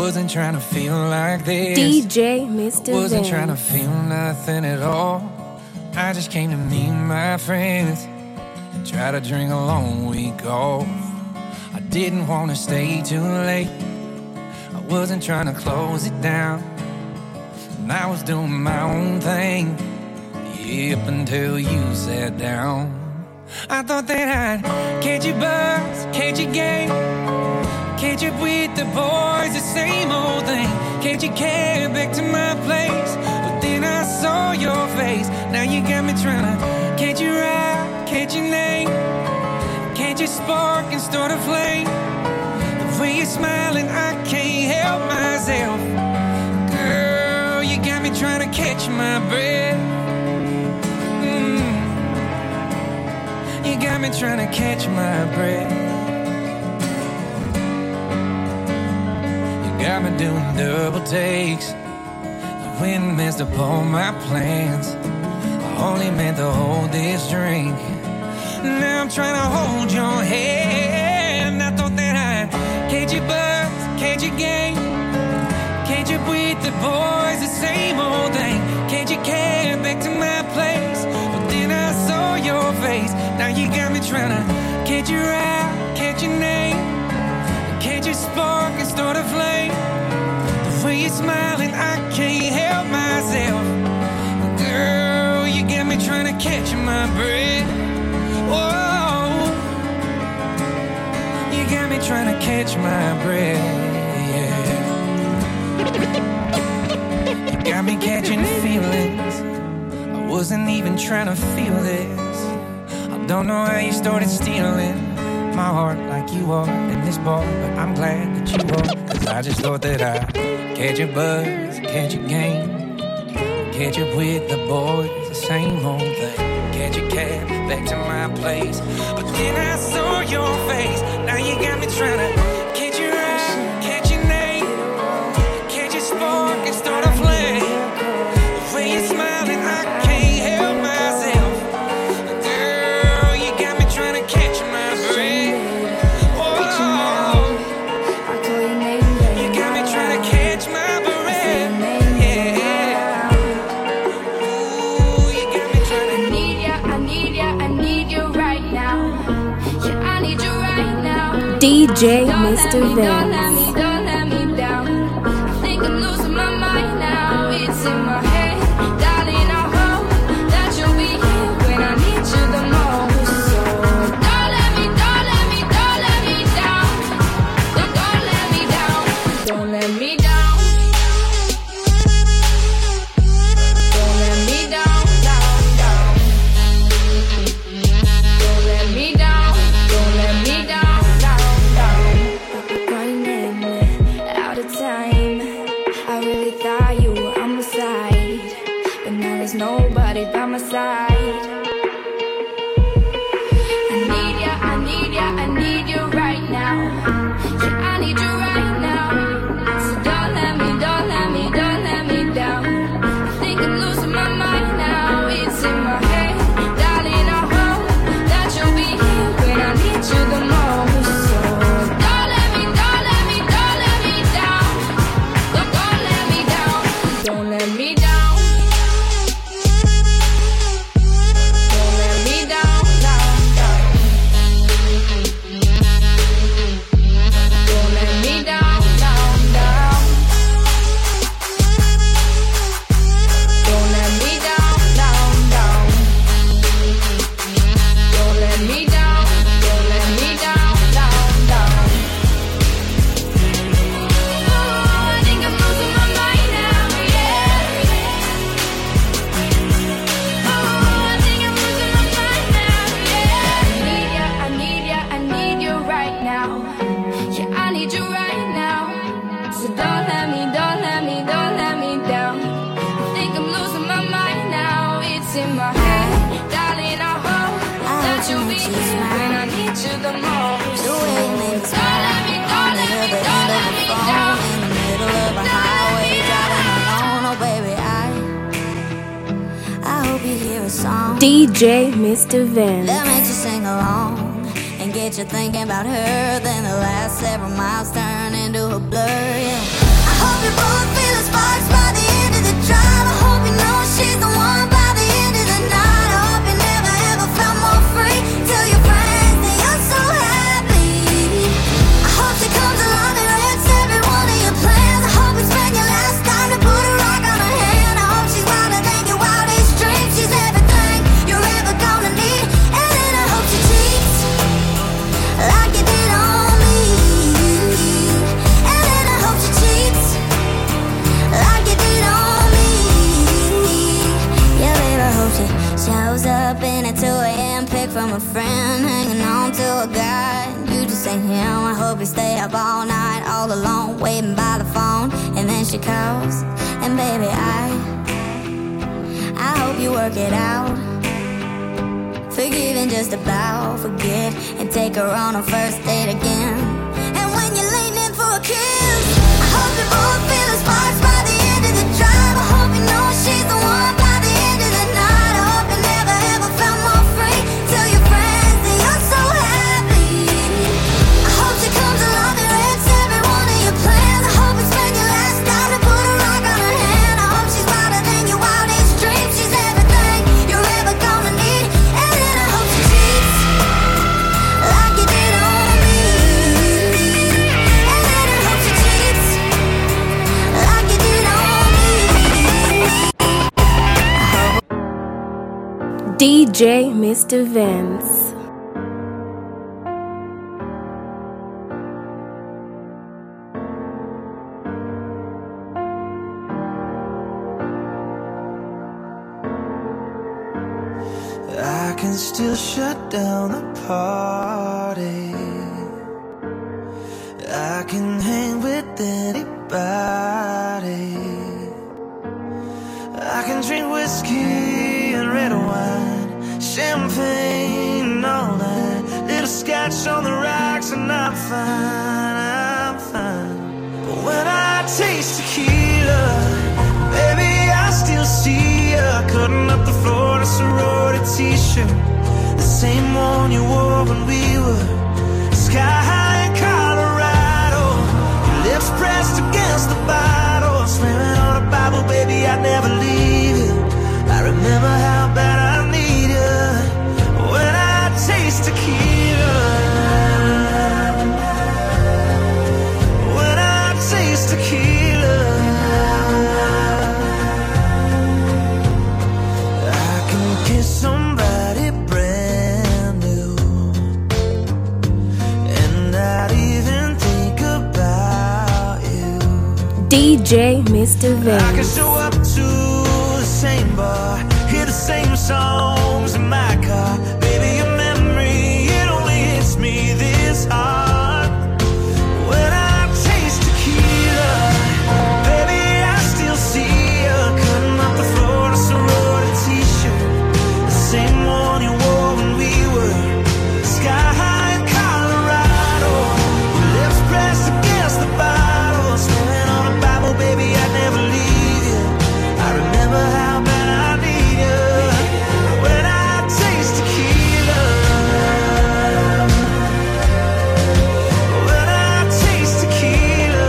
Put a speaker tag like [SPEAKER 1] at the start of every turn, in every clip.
[SPEAKER 1] wasn't trying to feel like this.
[SPEAKER 2] DJ Mr. Vance.
[SPEAKER 1] Wasn't trying to feel nothing at all. I just came to meet my friends and try to drink a long week off. I didn't want to stay too late. I wasn't trying to close it down. And I was doing my own thing, up until you sat down. I thought that I'd catch your buzz, catch your game, catch up with the boys, the same old thing. Catch your cab back to my place, but then I saw your face. Now you got me trying to catch your eye, catch your name, catch your spark and start a flame. The way you're smiling, I can't help myself. Girl, you got me trying to catch my breath. You got me trying to catch my breath. You got me doing double takes. You went and messed up all my plans. I only meant to hold this drink. Now I'm trying to hold your hand. I thought that I'd catch your buzz, catch your game, catch up with the boys, the same old thing. Catch your cab back to my place, but then I saw your face. Now you got me trying to catch your eye, catch your name, catch your spark and start a flame. The way you're smiling, I can't help myself. Girl, you got me trying to catch my breath. Whoa, you got me trying to catch my breath. Yeah. You got me catching feelings. I wasn't even trying to feel this. Don't know how you started stealing my heart like you are in this bar, but I'm glad that you are. Cause I just thought that I'd catch your buzz, catch your game, catch up with the boys, the same old thing. Catch your cab back to my place, but then I saw your face. Now you got me trying to catch your eye, catch your name, catch your spark and start a flame. The way you're smiling, I can't help myself.
[SPEAKER 2] DJ Mr. Vance.
[SPEAKER 3] Don't let me down. I think I'm losing my mind now. It's in my head, darling. I hope that you'll be here when I need you the most. So don't let me down. Don't let me down. Don't let me down. Don't let me down, down. Don't let me down. Don't let me down. Nobody by my side. I need you right now. Yeah, I need you right now. So don't let me down. I think I'm losing my mind now. It's in my head, darling. I hope that you'll be here when I need you the most. So don't let me down. Don't let me down. Don't let me down.
[SPEAKER 2] DJ Mr. Vance.
[SPEAKER 4] That makes you sing along and get you thinking about her. Then the last several miles turn into a blur, yeah.
[SPEAKER 3] hope you both feel the sparks by the end of the drive. I hope you know she's the one by the end of the night. I hope you never ever felt more free. Tell your friends that you're so happy. I hope she comes along and wrecks every one of your plans. I hope you spend your last time to put a rock on her hand. I hope she's wilder than your wildest dreams. She's everything you're ever gonna need. And then I hope she cheats like you did on me. And then I hope she cheats like you did on me. Yeah, baby, I hope she shows up in a 2 a.m. pic from a friend, hanging on to a guy. You just ain't him. I hope you stay up all night, all alone, waiting by the phone. And then she calls, and baby, I hope you work it out. Forgive and just about forget, and take her on a first date again. And when you're leaning for a kiss, I hope you both feel the sparks by the end of the drive. I hope you know she's the one by the end of the night. I hope you never ever felt more free. Tell your friends that you're so happy. I hope she comes along and wrecks every one of your plans. I hope you spend your last time to put a rock on her hand. I hope she's wilder than your wildest dreams. She's everything you're ever gonna need. And then I hope she cheats like you did on me. And then I hope she cheats like you did on me.
[SPEAKER 2] DJ Mr. Vince.
[SPEAKER 1] I can still shut down the party. I can hang with anybody. I can drink whiskey and red wine, champagne all night, little scotch on the rocks, and I'm fine, I'm fine. But when I taste tequila, baby, I still see you cutting up the floor in a sorority t-shirt, the same one you wore when we were sky high in Colorado. Your lips pressed against the bottle, swearing on a Bible, baby, I'd never leave you. I remember how bad I need you when I taste tequila. When I taste tequila, I can kiss somebody brand new and not even think about you.
[SPEAKER 2] DJ Mr.
[SPEAKER 1] I can
[SPEAKER 2] Vince.
[SPEAKER 1] show up to the same bar, hear the same songs in my car. Baby, your memory, it only hits me this hard. When I taste tequila, baby, I still see you cutting up the floor in a sorority t-shirt, the same one you wore when we were sky high in Colorado. Your lips pressed against the bottle, swearing on a Bible, baby, I'd never leave you. I remember how bad I need you when I taste tequila. When I taste tequila.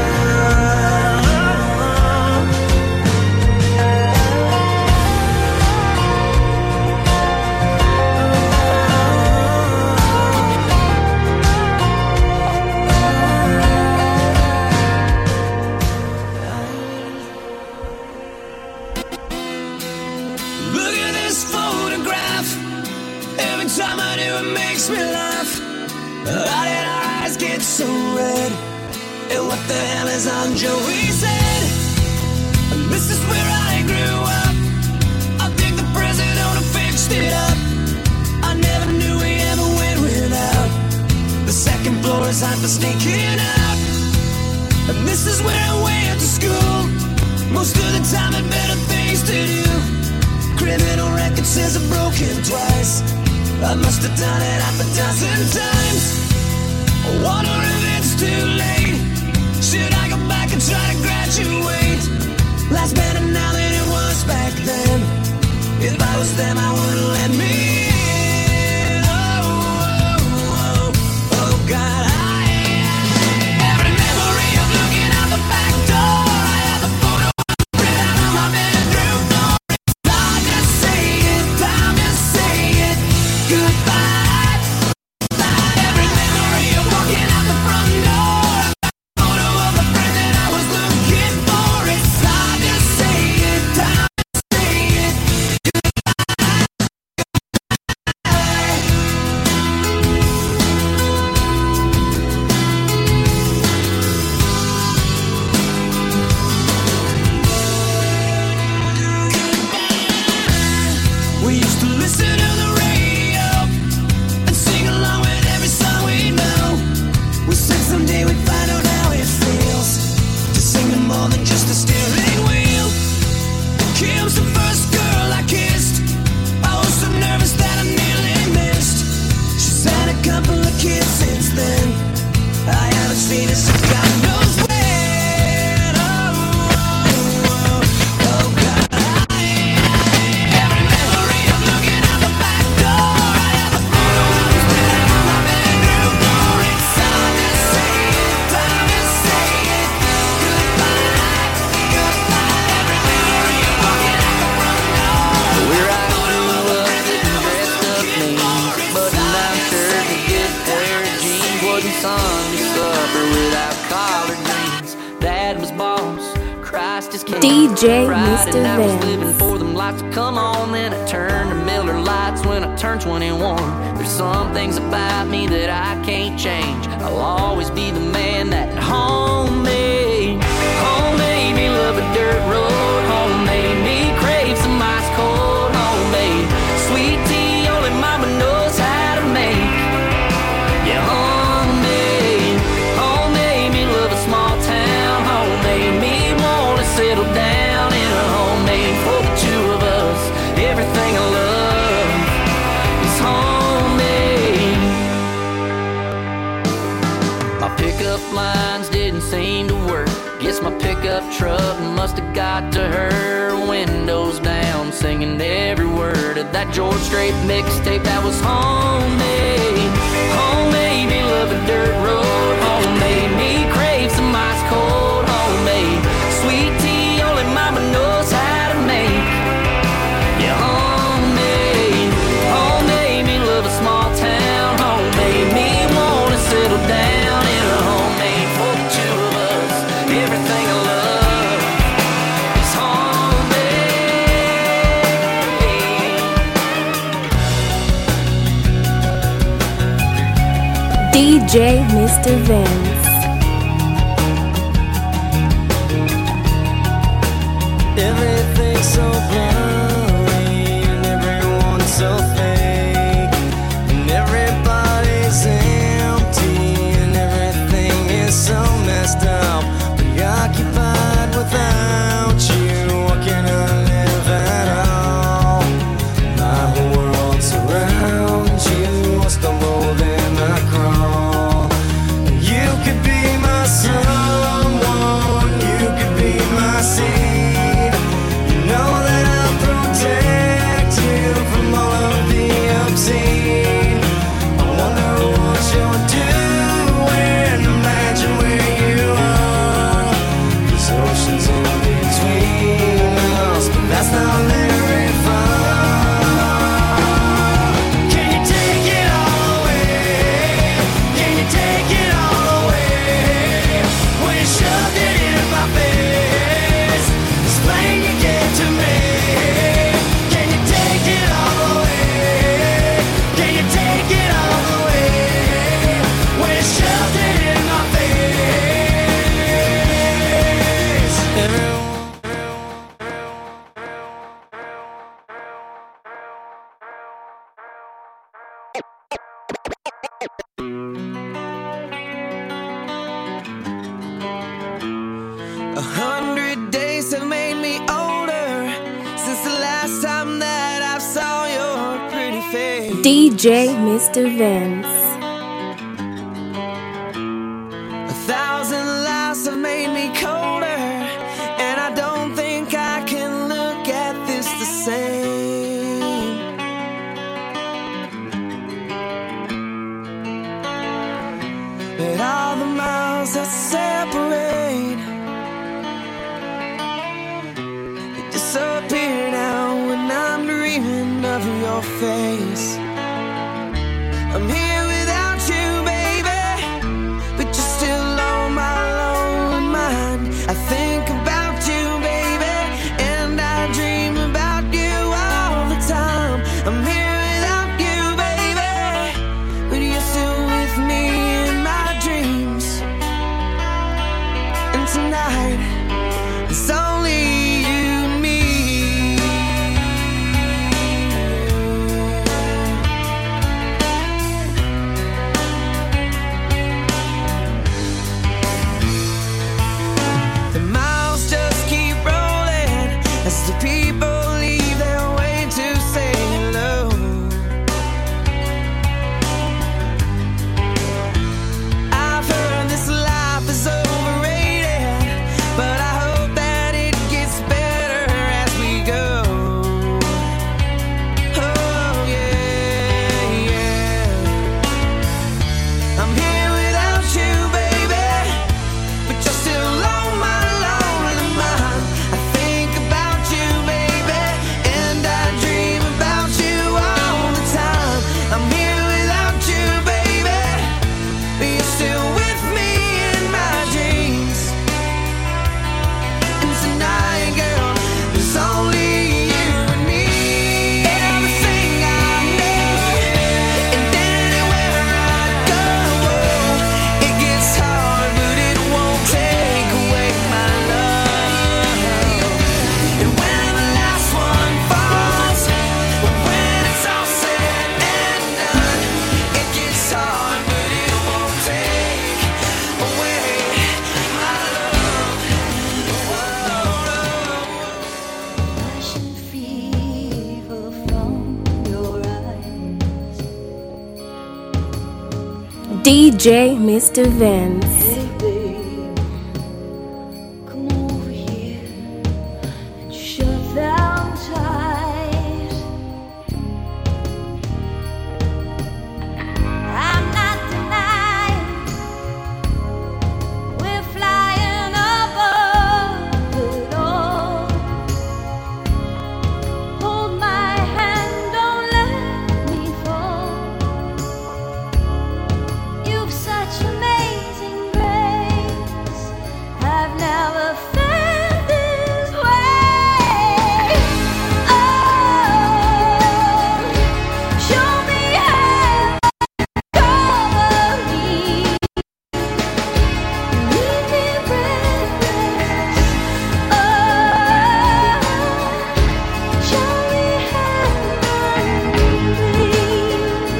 [SPEAKER 1] Look at this photograph. Every time I do, it makes me laugh. How did our eyes get so red? And what the hell is on Joey's head? And this is where I grew up. I think the president fixed it up. I never knew we ever went without. The second floor is hot for sneaking out. And this is where I went to school. Most of the time had better things to do. Criminal record says I've broken twice. I must have done it half a dozen times. I wonder if it's too late. Should I go back and try to graduate? Life's better now than it was back then. If I was them, I wouldn't let me in. Oh, oh, oh, oh God. Every memory of looking out the back door.
[SPEAKER 4] We used to listen to the radio and sing along with every song we know. We said someday we'd find out how it feels to sing to more than just a steering wheel. Kim's the first girl I kissed. I was so nervous that I nearly missed. She's had a couple of kids since then. I haven't seen her since God knows when.
[SPEAKER 5] Sunday supper without collard greens. Dad was boss, Christ is king.
[SPEAKER 2] DJ
[SPEAKER 5] Friday
[SPEAKER 2] Mr.
[SPEAKER 5] night was
[SPEAKER 2] Vance.
[SPEAKER 5] living for them lights to come on. Then I turned to Miller Lights when I turned 21. There's some things about me that I can't change. I'll always be the man that home made. Home made me love a dirt road. Home made me crave some ice cold. Home made sweet tea only mama knows how to make. Yeah, home made me love a small town. Home made me wanna settle down in a homemade for the two of us. Everything I love is homemade. My pickup lines didn't seem to work. Guess my pickup truck must have got to her. Windows down, singing every word of that George Strait mixtape that was homemade. Home made me love a dirt road. Home made me crave some ice cold. Homemade sweet tea only mama knows how to make. Yeah, home made me love a small town. Home made me wanna settle down in a homemade for the two of us. Everything I love is homemade.
[SPEAKER 2] DJ Mr. Vance.
[SPEAKER 4] Everything's so blurry and everyone's so fake, and everybody's empty and everything is so messed up, preoccupied without you. What can I live at all? My whole world surrounds you. I stumble then I crawl. You could be my someone, you could be my seed. You know that I'll protect you from all of the obscene. I wonder what you're doing, imagine where you are. There's oceans in between us, but that's not very far. Can you take it all away? Can you take it all away? When you shoved it in my face, explain you get to me. Can you take it all away? Can you take it all away? When you shoved it in my face. A 100 days have made me older since the last time that I saw your pretty face.
[SPEAKER 2] DJ Mr. Vance.
[SPEAKER 4] 1,000 lives have made me colder, and I don't think I can look at this the same. But all the miles that separate, they disappear now when I'm dreaming of your face. I'm here without you, baby, but you're still on my lonely mind. I think about you, baby, and I dream about you all the time. I'm here without you, baby, but you're still with me in my dreams. And tonight, it's only you and me.
[SPEAKER 2] DJ Mr. Vince.
[SPEAKER 6] Hey babe, come over here and shut down tight. I'm not denying we're flying above it all. Hold my hand, don't let me fall. You've such amazing grace. I've never felt this way. Oh, show me how to cover me. Leave me breathless. Oh, show me how to breathe.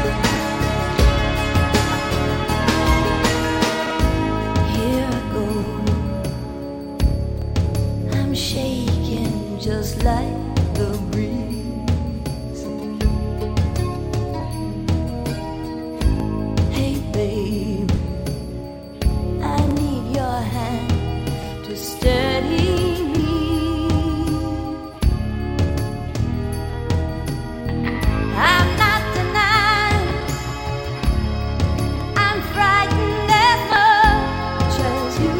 [SPEAKER 6] Here I go. I'm shaking just like the breeze. Hey babe, I need your hand to steady me. I'm not denying I'm frightened as much as you.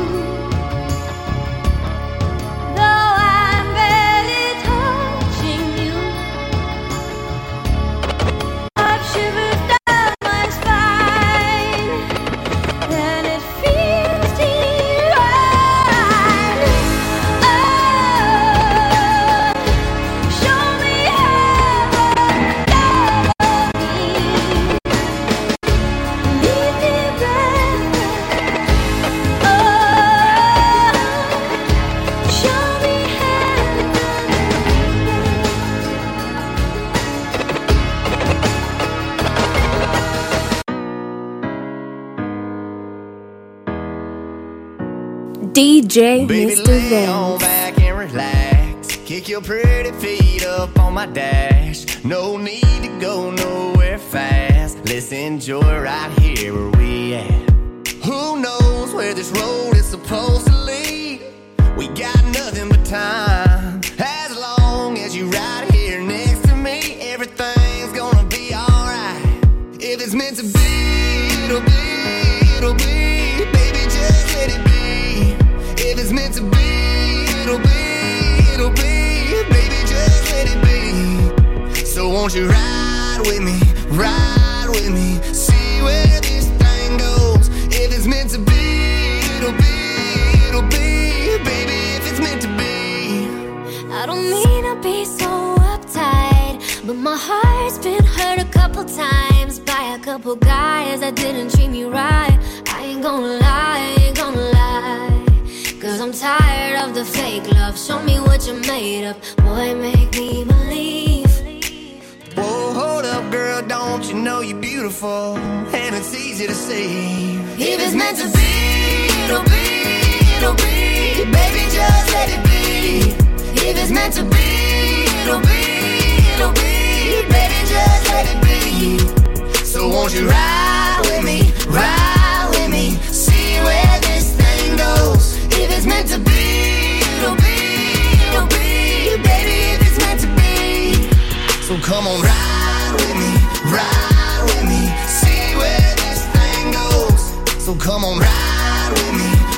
[SPEAKER 6] Though I'm barely touching you, I've shivers down my spine, and it feels divine. Oh, show me how to cover me. Leave me breathless. Oh, show me how to
[SPEAKER 2] DJ
[SPEAKER 4] Baby,
[SPEAKER 2] Mr.
[SPEAKER 4] lay on
[SPEAKER 2] Vince.
[SPEAKER 4] back and relax. Kick your pretty feet up on my dash. No need to go nowhere fast. Let's enjoy right here where we at. Who knows where this road is supposed to lead? We got nothing but time. As long as you right here next to me, everything's gonna be alright. If it's meant to be, it'll be, it'll be. Baby, just let it be. If it's meant to be, it'll be, it'll be. Baby, just let it be. So won't you ride with me, ride with me, see where this thing goes. If it's meant to be, it'll be, it'll be. Baby, if it's meant to be.
[SPEAKER 6] I don't mean to be so uptight, but my heart's been hurt a couple times by a couple guys that didn't treat me right. I ain't gonna lie, I ain't gonna lie. Cause I'm tired of the fake love. Show me what you're made of. Boy, make me believe.
[SPEAKER 4] Whoa, hold up, girl, don't you know you're beautiful? And it's easy to see. If it's meant to be, it'll be, it'll be. Baby, just let it be. If it's meant to be, it'll be, it'll be. Baby, just let it be. So won't you ride with me, ride with me, see where this thing goes. If it's meant to be, it'll be, it'll be. Baby, if it's meant to be. So come on, ride with me, see where this thing goes. So come on, ride with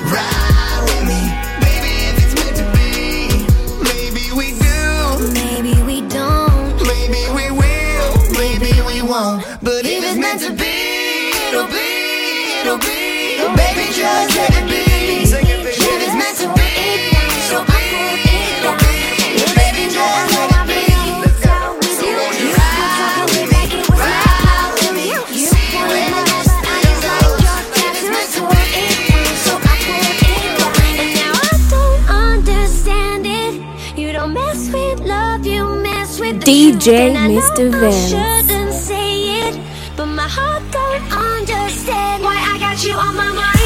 [SPEAKER 4] me, baby, if it's meant to be. Maybe we do,
[SPEAKER 6] Maybe we don't.
[SPEAKER 4] maybe we will, maybe we won't. But if it's meant to be, it'll be, it'll be. Baby, just let it be. Sing it, baby. If it's meant to be, it'll be, it'll be. Baby, just let it be. Let's go. So won't you ride with me, ride with me, see where this thing goes. If it's meant to be, so
[SPEAKER 6] And now I don't understand it. You don't mess with love, you mess with the
[SPEAKER 2] DJ
[SPEAKER 6] truth. And I know
[SPEAKER 2] Mr.
[SPEAKER 6] I
[SPEAKER 2] Vince.
[SPEAKER 6] shouldn't say it, but my heart don't understand why I got you on my mind.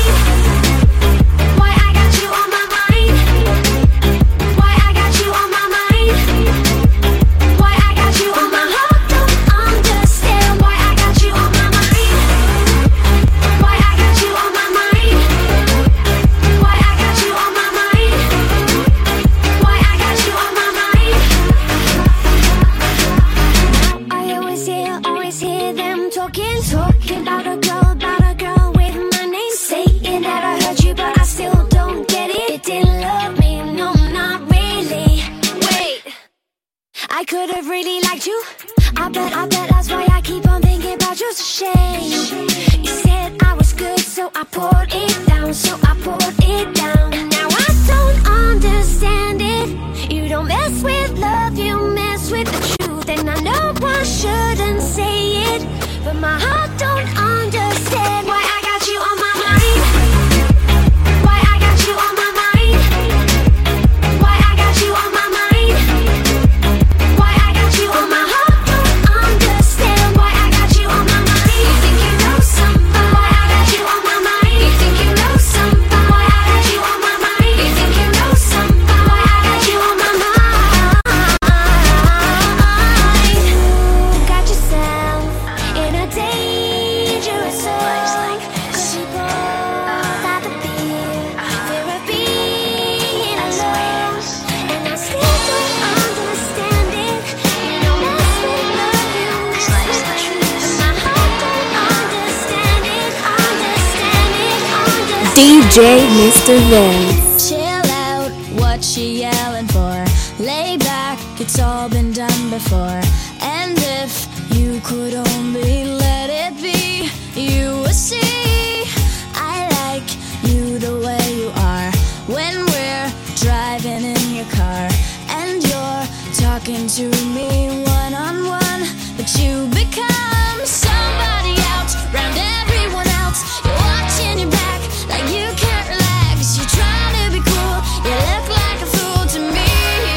[SPEAKER 6] Why I got you on my mind. Why I got you on my mind. Why I got you on my heart don't understand why I got you on my mind. I bet that's why I keep on thinking about you. It's a shame. You said I was good, so I poured it down, And now I don't understand it. You don't mess with love, you mess with the truth. And I know I shouldn't say it, but my heart don't understand why I got you on my mind. Why I got you on my mind. Why I got you on my mind. Why I got you on my heart don't understand why I got you on my mind. You think you know somebody? Why I got you on my mind. You think you know somebody? Why I got you on my mind. You think you know somebody? Why I got you on my mind. Got yourself in a dangerous zone. 'Cause you both had the fear of being alone. And I still don't understand it. You don't mess with love, you mess with the truth. And my heart don't understand it.
[SPEAKER 2] DJ Mr. Vince.
[SPEAKER 6] Chill out, what you yelling for? Lay back, it's all been done before. And if you could only let it be, you would see I like you the way you are. When we're driving in your car and you're talking to me one-on-one, but you become somebody else round everyone else. You're watching your back like you can't relax. You're trying to be cool, you look like a fool to me.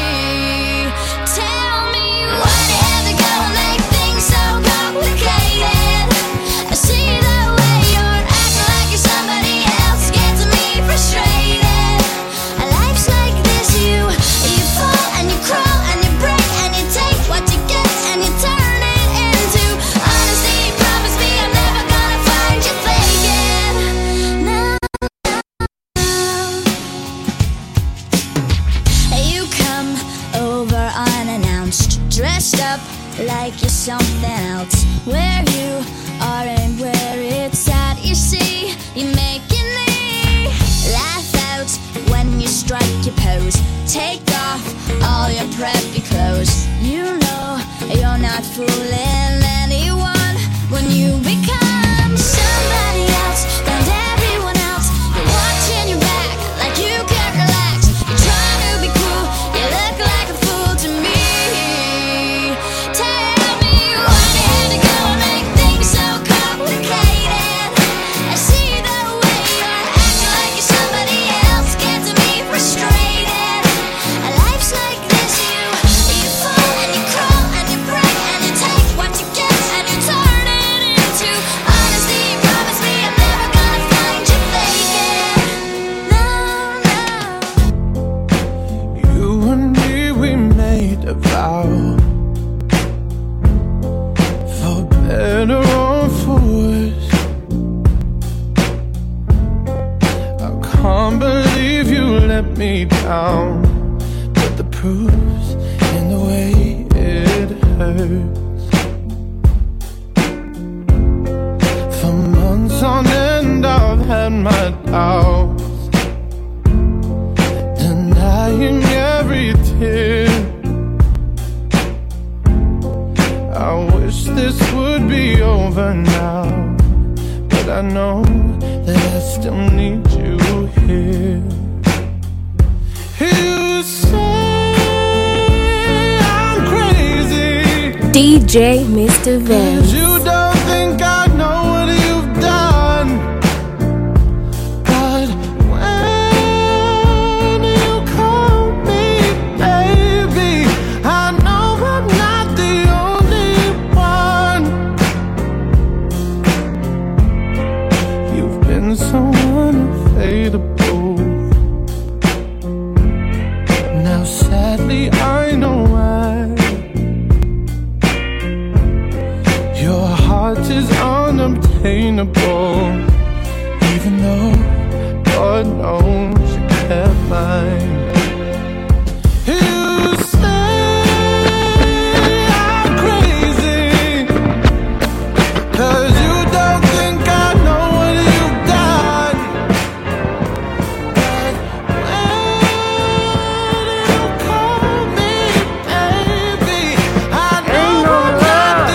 [SPEAKER 6] Tell me why do you have to go and make things so complicated? I see the way you're acting like you're somebody else, gets me frustrated. Life's like this, you fall and you crawl and you break and you take what you get and you turn it into honesty. Promise me I'm never gonna find you faking. No. You come over unannounced, dressed up like you're something else. Where you are and where it's at, you see, you're making me laugh out when you strike your pose. Take off all your preppy clothes. You know you're not fooling anyone when you become somebody else and everyone else. You're watching your back like you can't relax. You're trying to be cool, you look like a fool to me. Tell me why do you have to go and make things so complicated? I see the way you're acting like you're somebody else, gets me frustrated. Life's like this, you fall and you crawl and you break and you take what you get and you turn it into honesty. Promise me I'm never gonna find you faking. No, no.
[SPEAKER 1] You and me, we made a vow, for better or for worse. I can't believe you let me down, but the proof's in the way it hurts. For months on end I've had my doubts, denying every tear. I wish this would be over now, but I know that I still need you here. You say I'm crazy,
[SPEAKER 2] DJ Mr. Vince.
[SPEAKER 1] you don't think I know what you've done. But when you call me baby, I know I'm not the only one. You've been so unfadable. Now sadly I know why. Your heart is unobtainable, even though God knows you kept mine. You say I'm crazy, 'cause you don't think I know what you've done. But when you call me baby, I know I'm not the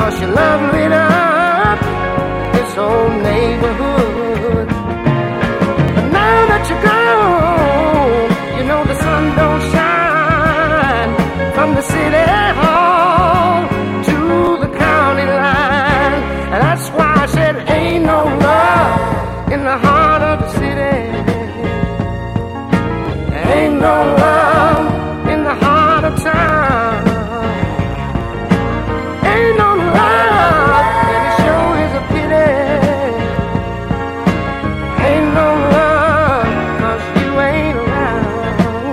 [SPEAKER 7] 'cause your love lit up this whole neighborhood. But now that you're gone, you know the sun don't shine from the city hall to the county line. And that's why I said ain't no love in the heart of the city. Ain't no love in the heart of town. Ain't no love, and it sure is a pity. Ain't no love, 'cause you ain't around.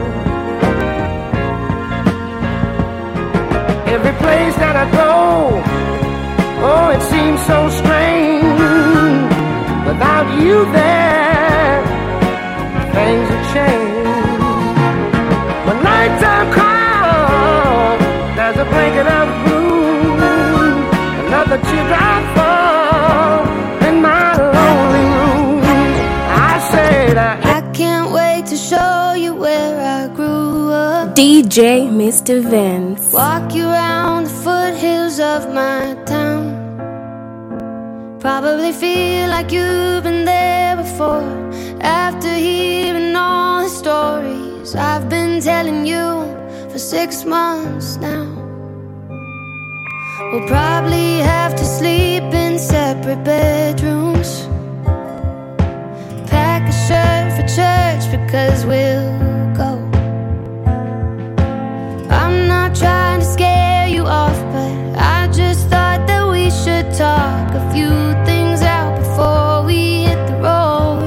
[SPEAKER 7] Every place that I go, oh, it seems so strange. Without you there, things have changed. When nighttime comes, there's a blanket of gloom. Another teardrop falls in my lonely room. I said
[SPEAKER 6] I can't wait to show you where I grew up.
[SPEAKER 2] DJ Mr. Vince.
[SPEAKER 6] Walk you around the foothills of my town. Probably feel like you've been there before. After hearing all the stories I've been telling you for 6 months now. We'll probably have to sleep in separate bedrooms. Pack a shirt for church because we'll go. I'm not trying to scare you off, but I just thought that we should talk a few things out before we hit the road.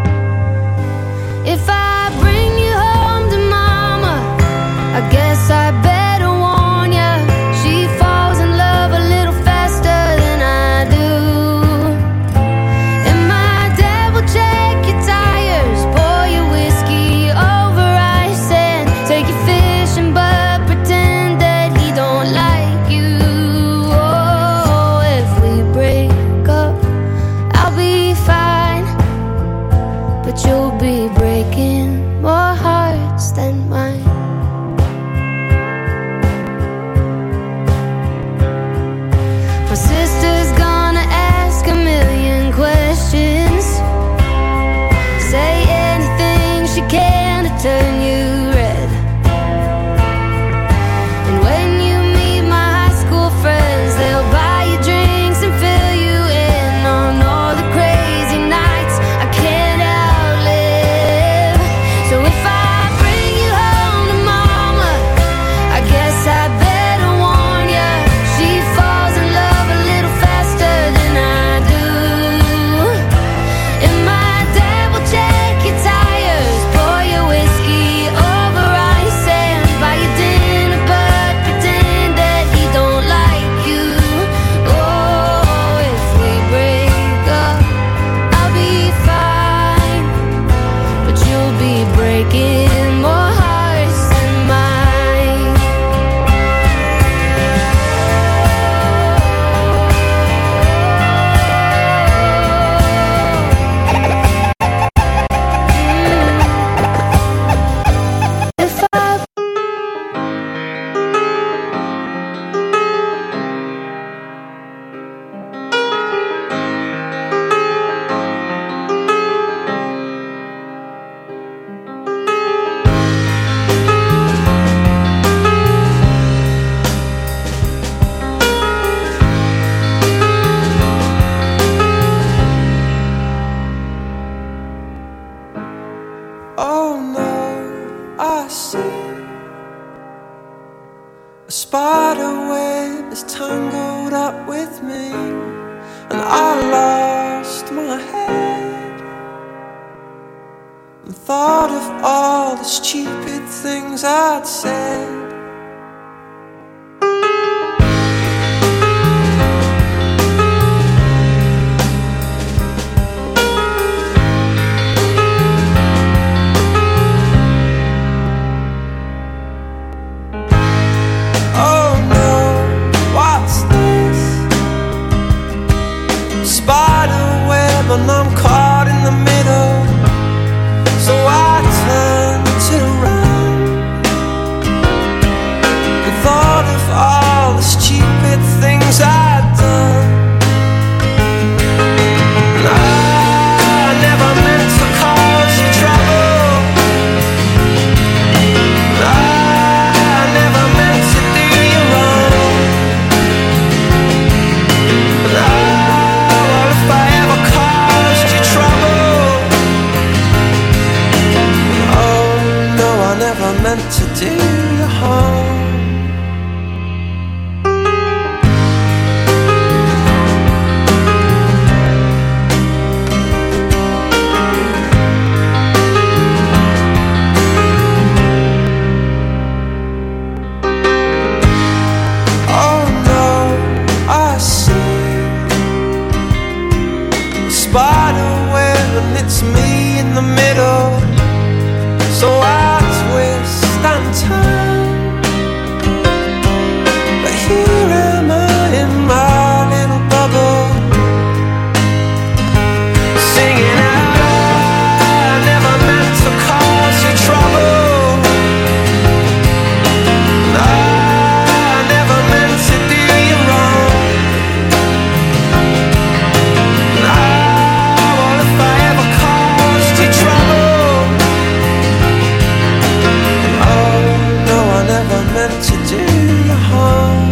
[SPEAKER 6] If I bring you home to mama, I guess I better warn ya. She falls in love a little faster than I do. And my dad will check your tires, pour your whiskey over ice, and take you fishing but pretend that he don't like you. Oh, if we break up, I'll be fine, but you'll be breaking more hearts than mine. My sister's gonna ask a million questions, say anything she can to turn you red. And when you meet my high school friends, they'll buy you drinks and fill you in on all the crazy nights I can't outlive. So if I bring you home to mama, I guess I better warn ya. She falls in love a little faster than I do. And my dad will check your tires, pour your whiskey over ice, and buy you dinner but pretend that he don't like you. Oh, if we break up, I'll be fine, but you'll be breaking more hearts than mine. If I
[SPEAKER 1] Oh no, I see a spider web is tangled up with me, and I lost my head and thought of all the stupid things I'd said. Oh no, what's this? Spider web and I'm caught in the middle. So I turned it around
[SPEAKER 4] So I twist and turn, but here am I in my little bubble, singing out, I never meant to cause you trouble. I never meant to do you wrong. What if I ever caused you trouble? Oh no, I never meant to do you harm.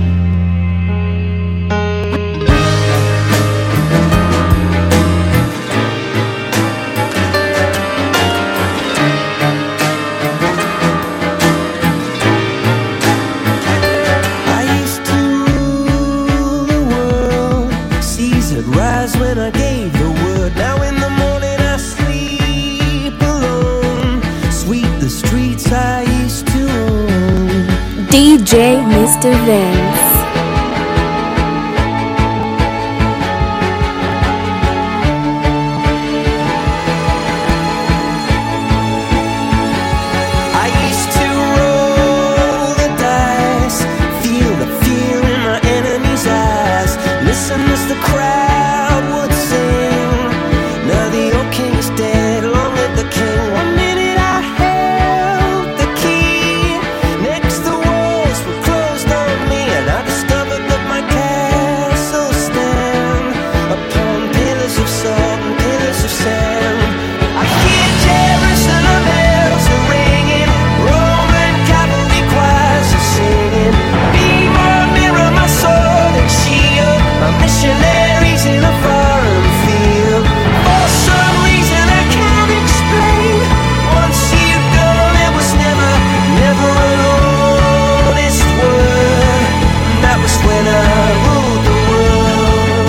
[SPEAKER 4] I used to rule the world, seas would rise when I gave the word. Now in the morning I sleep alone, sweep the streets I used to own.
[SPEAKER 2] DJ Mr. Vince.
[SPEAKER 4] I used to roll the dice, feel the fear in my enemy's eyes, listen as the crowd would sing. Now the old king is dead, long live the king. One minute I held the key, next the walls were closed on me, and I discovered that my castle stand upon pillars of salt and pillars of sand. I hear Jerusalem bells are ringing, Roman cavalry choirs are singing. Be my mirror, my sword and shield, my missionaries in a foreign field. For some reason I can't explain, once you gone there was never, never an honest word. That was when I ruled the world.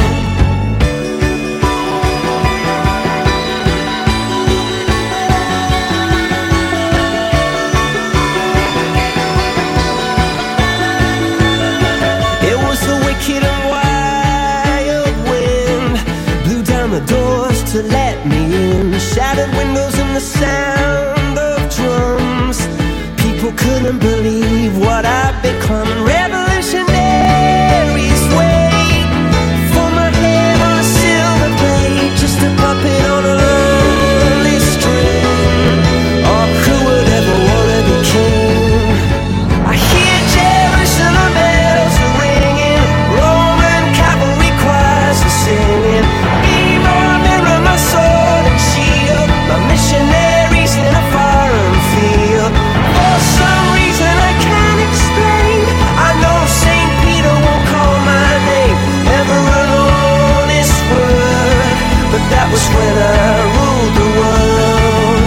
[SPEAKER 4] It was the wicked and wild wind, blew down the doors to let me in, shattered windows and the sound of drums. People couldn't believe what I'd become. Revolutionaries wait for my hair on a silver plate, just a puppet on a lonely string. Oh, who would ever wanna be king? I hear Jerusalem bells are ringing, Roman cavalry choirs are singing. Be my mirror, my sword and shield, my missionaries in a foreign field. For some reason I can't explain, I know St. Peter won't call my name, never an honest word. But that was when I ruled the world.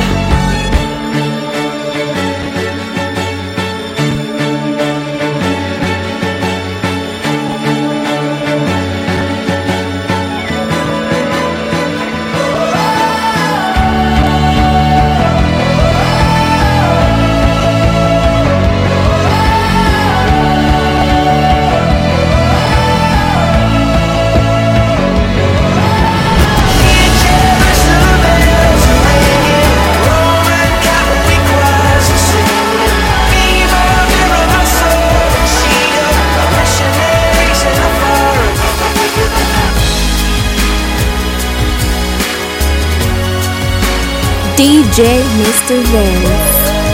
[SPEAKER 2] DJ Mr. Vince.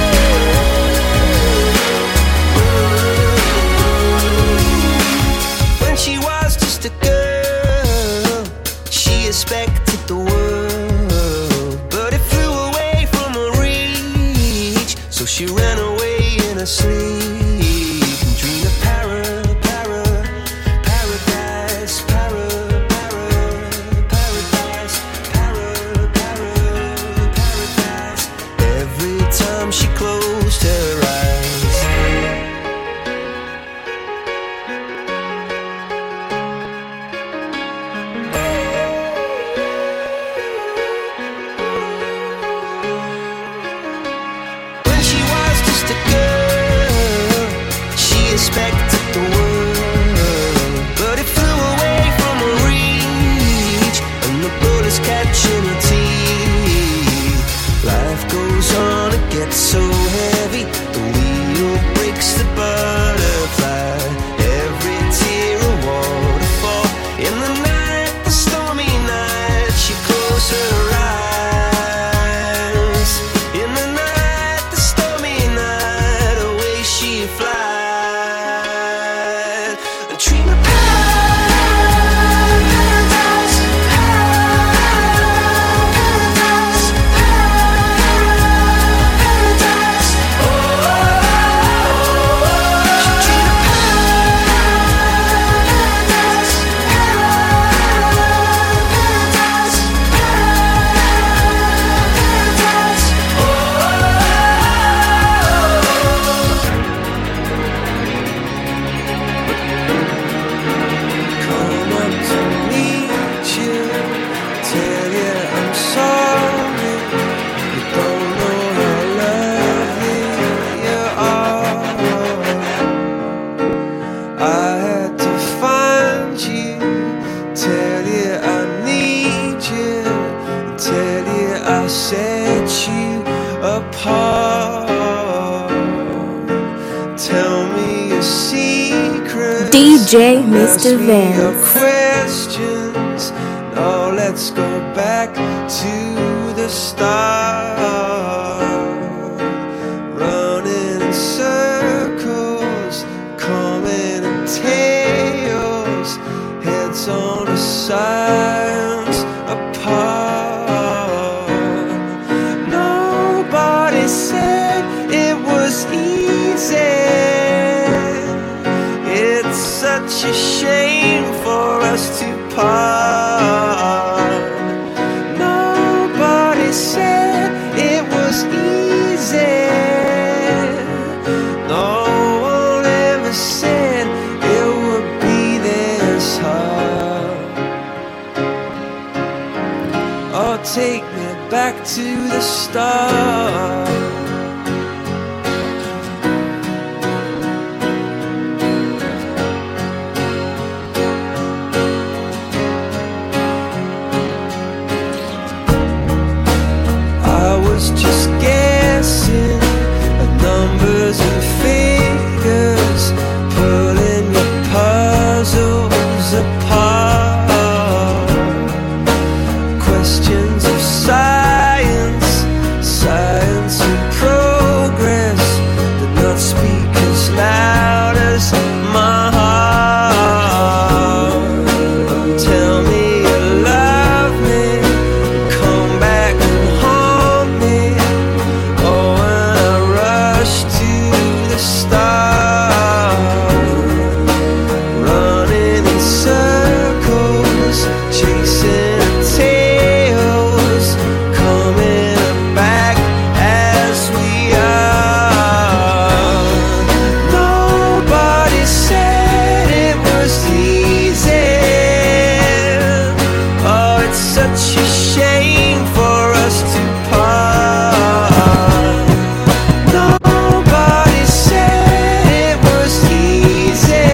[SPEAKER 4] When she was just a girl, she expected the world, but it flew away from her reach, so she ran away in her sleep and dreamed of paradise, paradise. Every time
[SPEAKER 2] DJ Mr.
[SPEAKER 4] Ask me your
[SPEAKER 2] Vance.
[SPEAKER 4] questions. No, let's go back to the start. Running in circles, coming in tails, heads on the sides apart. Nobody said it was easy. It's such a shame for us to part. Nobody said it was easy. No one ever said it would be this hard. Oh, take me back to the start. Just guessing at numbers and figures, pulling your puzzles apart. Questions of science, science and progress, did not speak as loud as my heart. Tell me you love me, come back and haunt me. Oh, when I rush to the start, running in circles, chasing tails, coming back as we are. Nobody said it was easy. Oh, it's such a shame for us to part. Nobody said it was easy.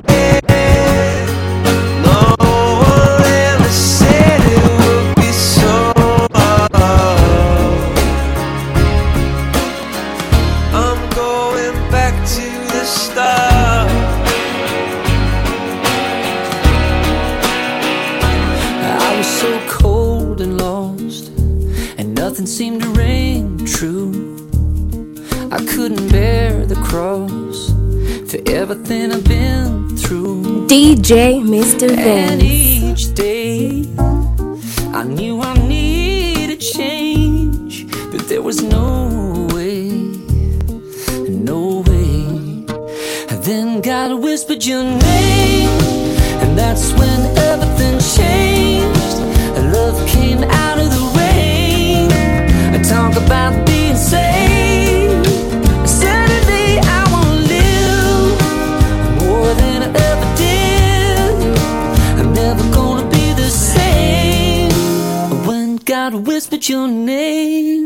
[SPEAKER 4] No one ever said it would be so hard. I'm going back to the start.
[SPEAKER 5] I was so cold and lost, and nothing seemed to ring true. I couldn't bear the cross for everything I've been through.
[SPEAKER 2] DJ Mr.
[SPEAKER 5] And
[SPEAKER 2] Vance.
[SPEAKER 5] each day I knew I needed change, but there was no way, no way. And then God whispered your name, and that's when everything changed. Love came out of the rain. I talk about being saved. Suddenly I want to live more than I ever did. I'm never gonna be the same when God whispered your name.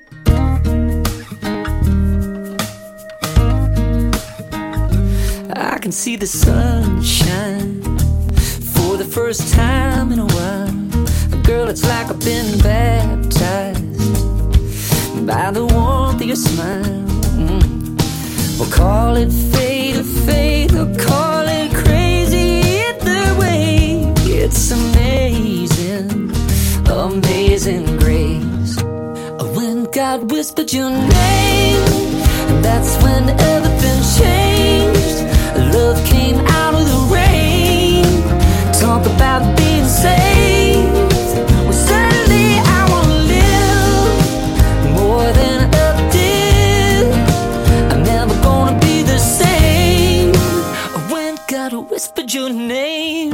[SPEAKER 5] I can see the sunshine for the first time in a while. Girl, it's like I've been baptized by the warmth of your smile. We'll call it fate or faith, or call it crazy either way. It's amazing, amazing grace. When God whispered your name, and that's when everything changed. Love came out of the rain. Talk about being saved. Well, suddenly I want to live more than I ever did. I'm never gonna be the same when God whispered your name.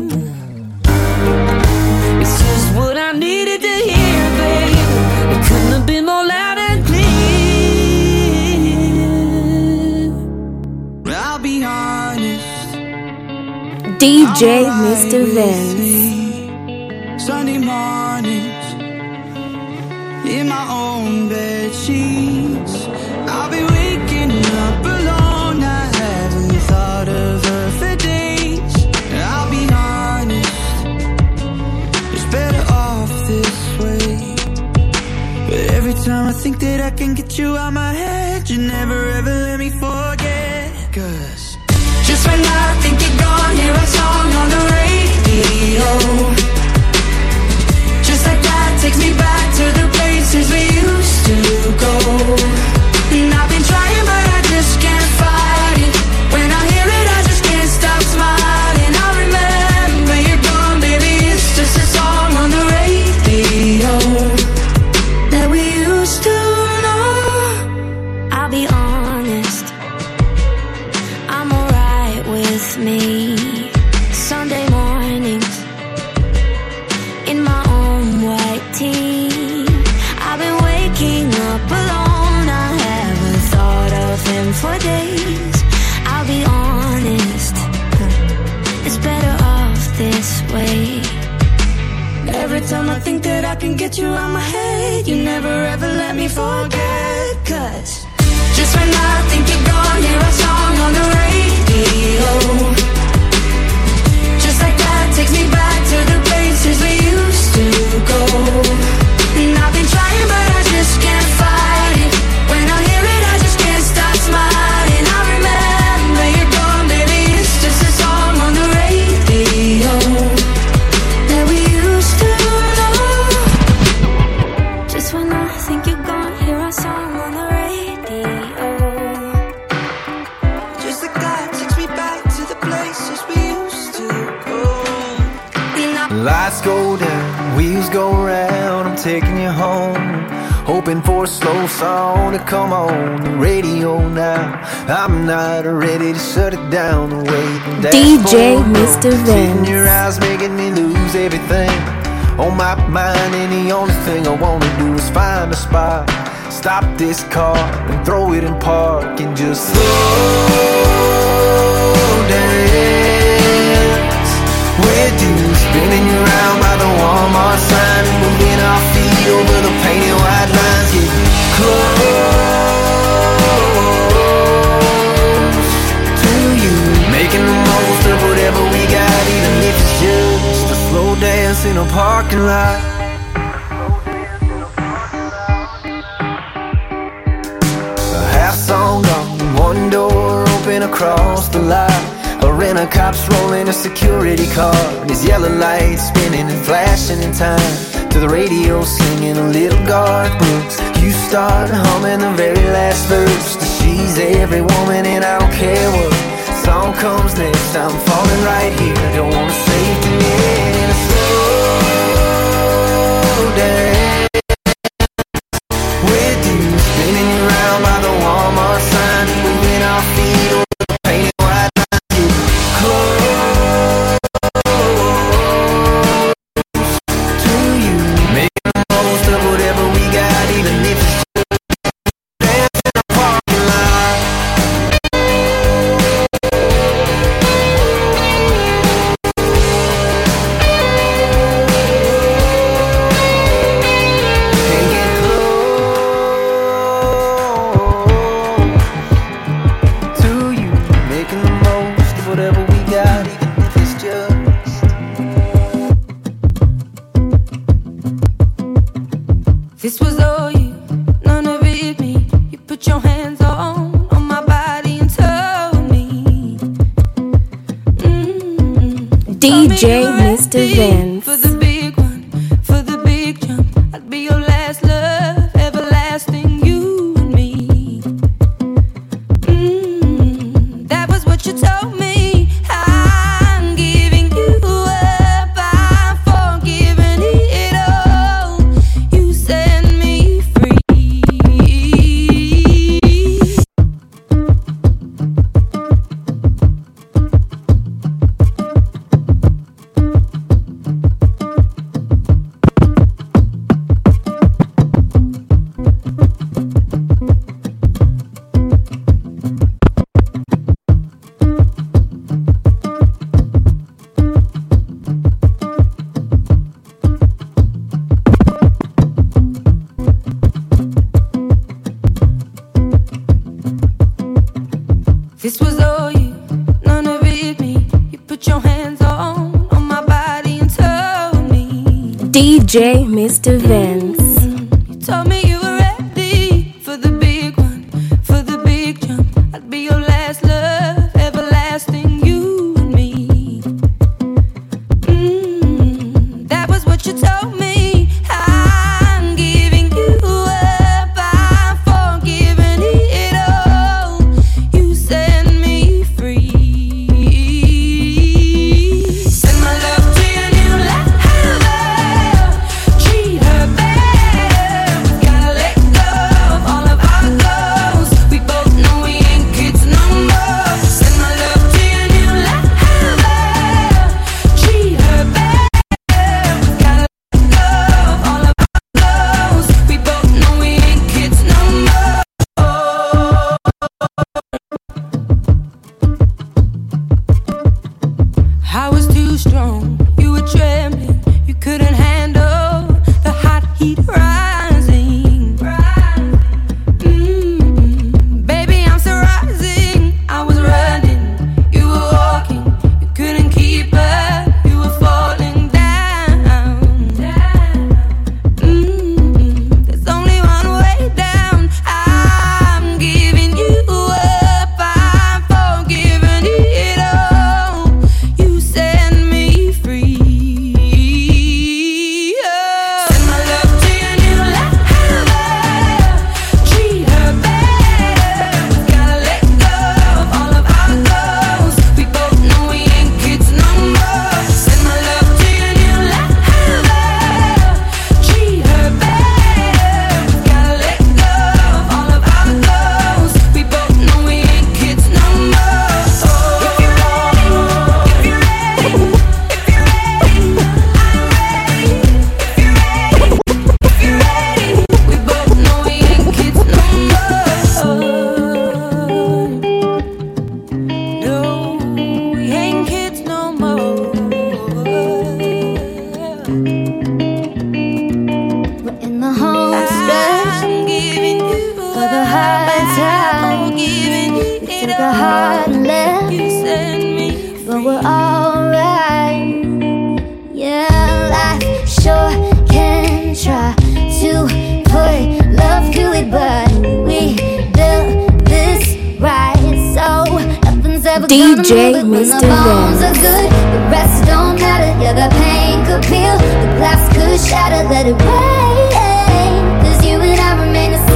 [SPEAKER 5] It's just what I needed to hear, babe. It couldn't have been more loud and clear. I'll be honest,
[SPEAKER 2] DJ Mr. Vance.
[SPEAKER 8] Sunday mornings in my own bed sheets. I'll be waking up alone. I haven't thought of her for days. I'll be honest, it's better off this way. But every time I think that I can get you out my head, you never ever let me forget. 'Cause just Just when I think you're gone, hear a song on the radio. Just like that takes me back to the places we used to go. And I've been trying but I just can't fight it. When I hear it I just can't stop smiling. I remember you're gone, baby, it's just a song on the radio that we used to know.
[SPEAKER 6] I'll be honest, I'm alright with me. Sunday mornings in my own white tee. I've been waking up alone, I haven't thought of him for days. I'll be honest, it's better off this way. Every time I think that I can get you out my head, you never ever let me forget. Cause
[SPEAKER 8] just when I think you're gone, hear a song on the radio. Just like that takes me back to the places we used to go. And I've been trying but I just can't fight it. When I hear it I just can't stop smiling. I remember you're gone, baby, it's just a song on the radio that we used to know.
[SPEAKER 6] just when I think you're gone, hear a song on the radio.
[SPEAKER 8] Just like that takes me back to the places we used to go.
[SPEAKER 4] Lights go down, wheels go round, I'm taking you home. Hoping for a slow song to come on the radio now. I'm not ready to shut it down the way the
[SPEAKER 2] DJ Mr.
[SPEAKER 4] In your
[SPEAKER 2] Vance.
[SPEAKER 4] eyes making me lose everything on my mind, and the only thing I wanna do is find a spot, stop this car and throw it in park and just slow dance with you, spinning you around by the Walmart sign and moving our feet over the painted white lines. Get close to you, making the most of whatever we got, even if it's just a slow dance in a parking lot. A half song gone, one door open across the lot. A rent-a-cop's rolling a security car, and his yellow lights spinning and flashing in time to the radio singing a little Garth Brooks. You start humming the very last verse to She's Every Woman and I Don't Care What song comes next. I'm falling right here, I don't wanna save the end. A slow dance with you, spinning you around by the Walmart sign and moving our feet over the painted white lines. Get close to you, making the most of whatever we got, even if it's just dance in a parking lot. And get close to you, making the most of whatever we got, even if it's just
[SPEAKER 3] This was all you, none of it me. You put your hands on my body and told me.
[SPEAKER 2] DJ Mr. Vance.
[SPEAKER 3] For the big one, for the big jump, I'd be your last love, everlasting, you and me. That was what you told me. I'm giving you up, I'm forgiving it all. You set me free. This was all you, none of it me. You put your hands on my body and told me.
[SPEAKER 2] DJ Mr. Vance.
[SPEAKER 3] You told me you were ready for the big one, for the big jump. I'd be your last love, everlasting. you told me I'm giving you up, I'm forgiving it all. You set me free. Send my love to your new lover. Treat her better. Gotta let go of all of our goals. We both know we ain't kids no more. Send my love to your new lover. Treat her better. Gotta let go of all of our goals. We both know we ain't kids no more. I was too strong, you were trembling, you couldn't handle the hot heat rising. Baby, I'm still rising. I was running, you were walking, you couldn't keep up, you were falling down. There's only one way down. I'm giving you up, I'm forgiving it all. You set me free. Send my love to your new lover. Treat her better. Gotta let go of all of our goals. We both know we ain't kids no more. Send my love to your new lover. Treat her better. Gotta let go of all of our goals. We both know we ain't kids no more. If you're ready, if you're ready, if you're ready, I'm ready. If you're ready, if you're ready, we both know we ain't kids no more. No, we ain't kids no more.
[SPEAKER 6] We're in the home stretch
[SPEAKER 3] I'm giving you
[SPEAKER 6] for the hard time.
[SPEAKER 3] giving
[SPEAKER 6] We
[SPEAKER 3] it
[SPEAKER 6] took a hard left,
[SPEAKER 3] You send me
[SPEAKER 6] but we're alright. Yeah, life sure can try to put love to it, but we built this right, so nothing's ever
[SPEAKER 2] DJ
[SPEAKER 6] gonna move it when the
[SPEAKER 2] Mr.
[SPEAKER 6] bones are
[SPEAKER 2] Vance.
[SPEAKER 6] good. The rest don't matter. Yeah, the pain could peel, the glass could shatter. Let it rain, 'cause you and I remain the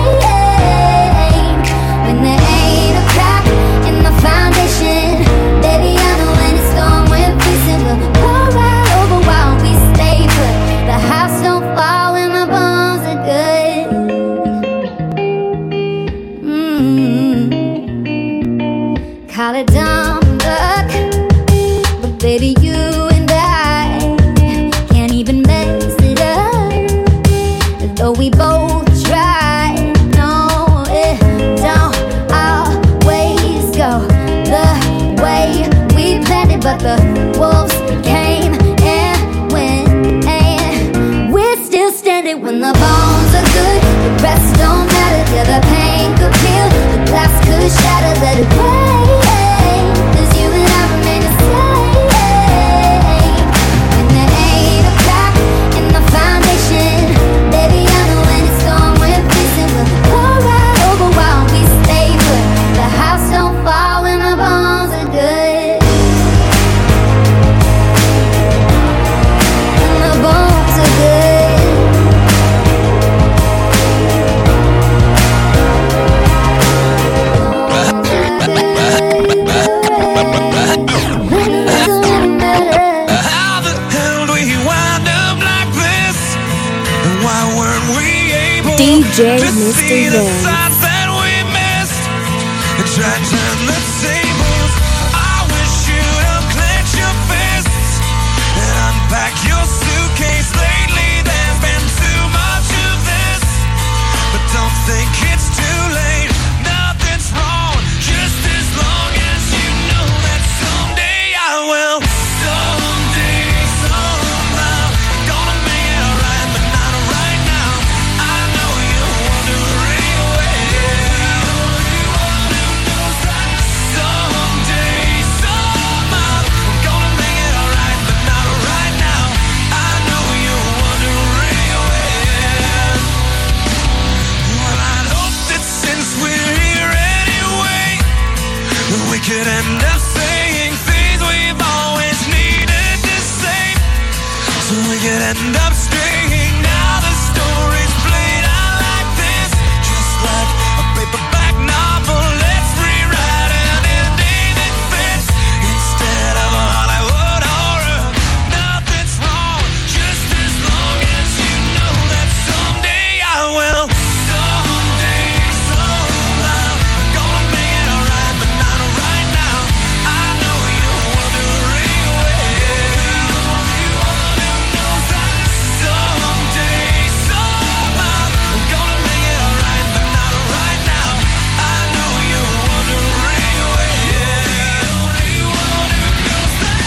[SPEAKER 6] same. When there ain't a crack in the foundation, baby, I know any storm we're facing will pour right over while we stay put. The house don't fall and the bones are good. Call it dumb luck, but baby, you and I can't even mess it up. Though we both try, no, it don't always go the way we planned it. But the wolves came and went, and we're still standing. When the bones are good, the rest don't matter. Yeah, the pain could peel, the glass could shatter. Let it rain, 'cause you and I remain the same. When there ain't a crack in the foundation, baby, I know any storm we're facing will pour right over while we stay put. The house don't fall and the bones are good. And the bones are good.
[SPEAKER 1] How the hell do we wind up like this? And why weren't we able
[SPEAKER 2] DJ
[SPEAKER 1] to
[SPEAKER 2] Mr.
[SPEAKER 1] see the
[SPEAKER 2] Vance.
[SPEAKER 1] signs that we missed? And try to turn the tables. I wish you'd unclench your fists and unpack your suitcase. Lately there's been too much of this, but don't think it's too late. Nothing's wrong, just as long as you know that someday I will. Someday, somehow, gonna make it alright, but not right now. I know you're wondering where you are. end up staying. Now the story's played out like this, just like a paperback novel. Let's rewrite an ending that fits instead of a Hollywood horror. Nothing's wrong, just as long as you know that someday I will. Someday, somehow, I'm gonna make it alright, but not right now. I know you're wondering where. You wanna know that someday, somehow, I'm gonna make it alright, but not right now. I know you're wondering where. You wanna know that.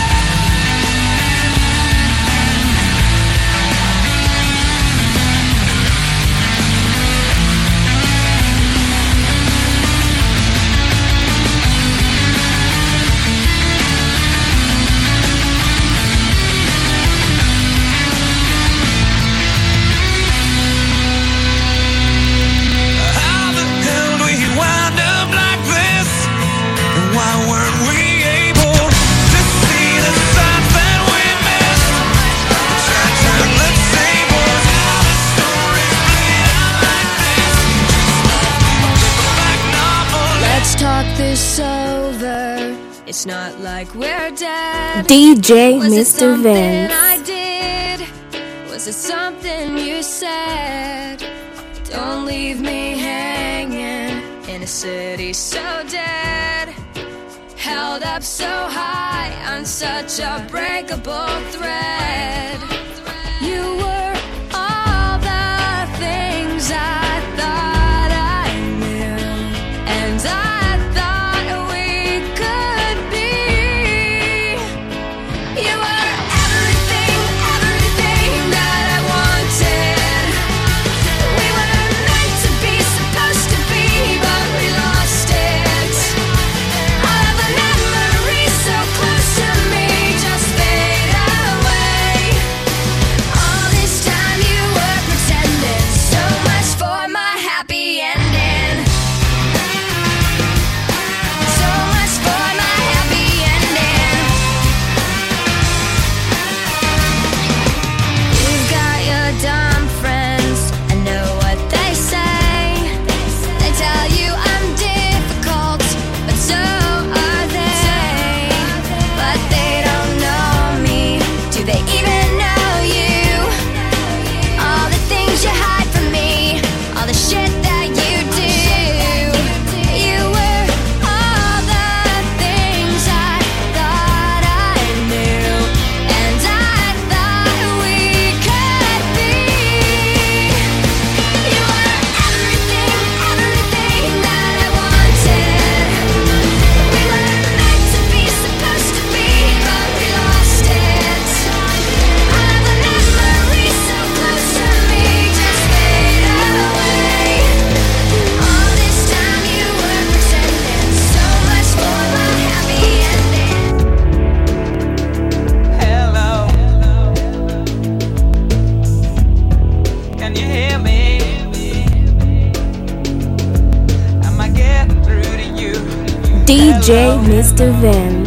[SPEAKER 1] How the hell do we wind up like this? And why weren't we able to see the signs that we missed? Try to turn the tables. How the story's played out like this, just like a paperback novel.
[SPEAKER 3] Let's talk this over. It's not like we're dead.
[SPEAKER 2] DJ
[SPEAKER 3] Was it
[SPEAKER 2] Mr.
[SPEAKER 3] something
[SPEAKER 2] Vince.
[SPEAKER 3] I did? Was it something you said? Don't leave me hanging in a city so dead, held up so high on such a breakable thread. You were all the things I thought I knew, and I thought we could be. You were everything, everything that I wanted. We were meant to be, supposed to be, but we lost it. All of the memories so close to me just fade away. All this time you were pretending, so much for my happy ending. So much for my happy ending. You've got your dumb friends, I know what they say. They tell you I'm difficult, but so are they. But they don't know me, do they even know you? All the things you hide from me, all the shit that you do. You were all the things I thought I knew, and I thought we could be. You were everything, everything that I wanted. We were meant to be, supposed to be, but we lost it. All of the memories so close to me just fade away. All this time you were pretending, so much for my happy ending.
[SPEAKER 9] Hello, can you hear me? Am I getting through to you?
[SPEAKER 2] DJ Mr. Vince.